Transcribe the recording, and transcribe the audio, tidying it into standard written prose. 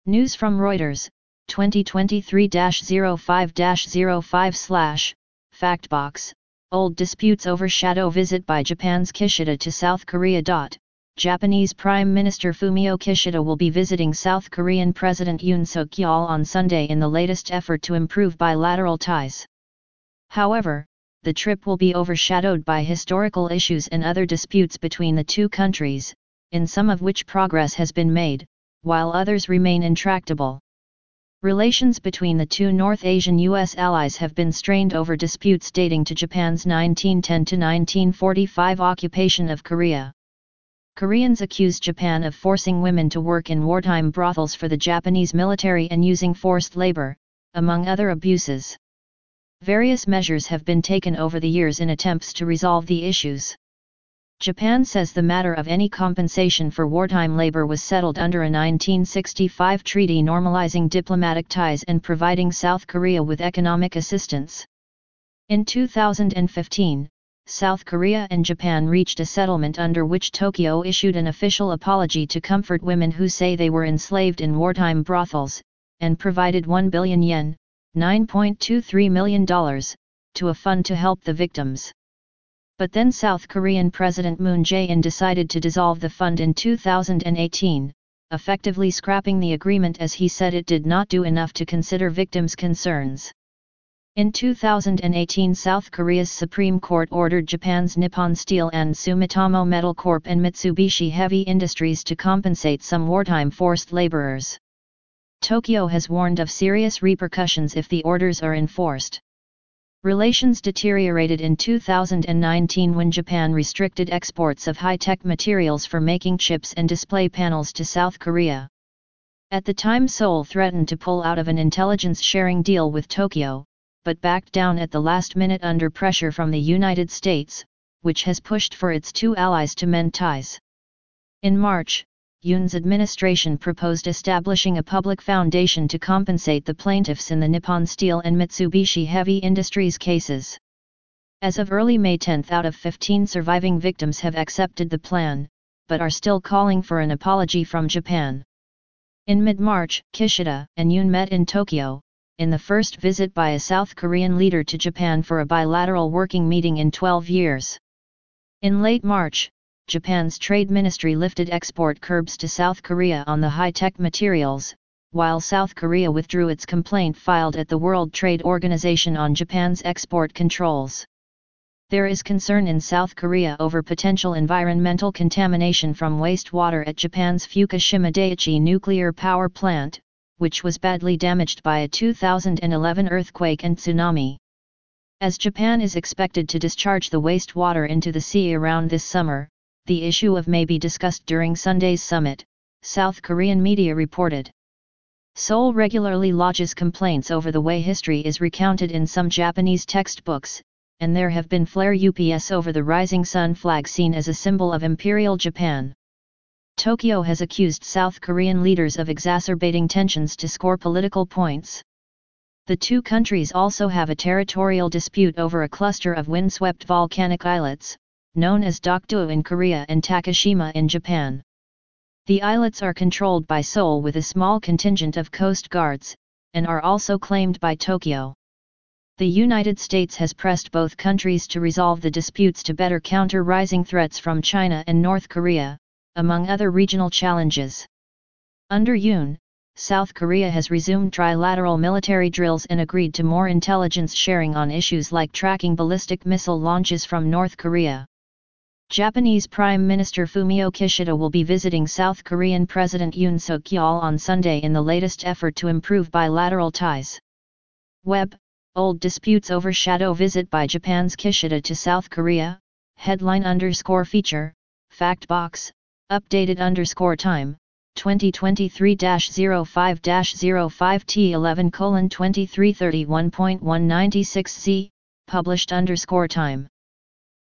News from Reuters, 2023-05-05/, Factbox, old disputes overshadow visit by Japan's Kishida to South Korea. Japanese Prime Minister Fumio Kishida will be visiting South Korean President Yoon Suk-yeol on Sunday in the latest effort to improve bilateral ties. However, the trip will be overshadowed by historical issues and other disputes between the two countries, in some of which progress has been made, while others remain intractable. Relations between the two North Asian U.S. allies have been strained over disputes dating to Japan's 1910–1945 occupation of Korea. Koreans accuse Japan of forcing women to work in wartime brothels for the Japanese military and using forced labor, among other abuses. Various measures have been taken over the years in attempts to resolve the issues. Japan says the matter of any compensation for wartime labor was settled under a 1965 treaty normalizing diplomatic ties and providing South Korea with economic assistance. In 2015, South Korea and Japan reached a settlement under which Tokyo issued an official apology to comfort women who say they were enslaved in wartime brothels, and provided 1 billion yen, $9.23 million, to a fund to help the victims. But then South Korean President Moon Jae-in decided to dissolve the fund in 2018, effectively scrapping the agreement as he said it did not do enough to consider victims' concerns. In 2018, South Korea's Supreme Court ordered Japan's Nippon Steel and Sumitomo Metal Corp and Mitsubishi Heavy Industries to compensate some wartime forced laborers. Tokyo has warned of serious repercussions if the orders are enforced. Relations deteriorated in 2019 when Japan restricted exports of high-tech materials for making chips and display panels to South Korea. At the time, Seoul threatened to pull out of an intelligence-sharing deal with Tokyo, but backed down at the last minute under pressure from the United States, which has pushed for its two allies to mend ties. In March, Yoon's administration proposed establishing a public foundation to compensate the plaintiffs in the Nippon Steel and Mitsubishi Heavy Industries cases. As of early May, 10 out of 15 surviving victims have accepted the plan, but are still calling for an apology from Japan. In mid-March, Kishida and Yoon met in Tokyo, in the first visit by a South Korean leader to Japan for a bilateral working meeting in 12 years. In late March, Japan's trade ministry lifted export curbs to South Korea on the high-tech materials, while South Korea withdrew its complaint filed at the World Trade Organization on Japan's export controls. There is concern in South Korea over potential environmental contamination from wastewater at Japan's Fukushima Daiichi nuclear power plant, which was badly damaged by a 2011 earthquake and tsunami. As Japan is expected to discharge the wastewater into the sea around this summer, the issue may be discussed during Sunday's summit, South Korean media reported. Seoul regularly lodges complaints over the way history is recounted in some Japanese textbooks, and there have been flare-ups over the rising sun flag seen as a symbol of Imperial Japan. Tokyo has accused South Korean leaders of exacerbating tensions to score political points. The two countries also have a territorial dispute over a cluster of windswept volcanic islets, known as Dokdo in Korea and Takeshima in Japan. The islets are controlled by Seoul with a small contingent of coast guards, and are also claimed by Tokyo. The United States has pressed both countries to resolve the disputes to better counter rising threats from China and North Korea, among other regional challenges. Under Yoon, South Korea has resumed trilateral military drills and agreed to more intelligence sharing on issues like tracking ballistic missile launches from North Korea. Japanese Prime Minister Fumio Kishida will be visiting South Korean President Yoon Suk-yeol on Sunday in the latest effort to improve bilateral ties. Web, old disputes overshadow visit by Japan's Kishida to South Korea, headline_feature, Factbox, updated_time, 2023-05-05T11:2331.196Z, published_time.